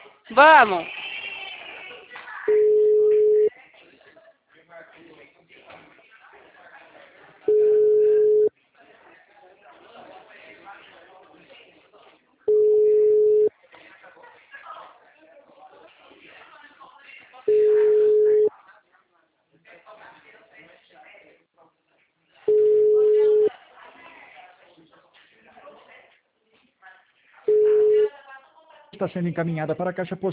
Vamos. Está sendo encaminhada para a caixa postal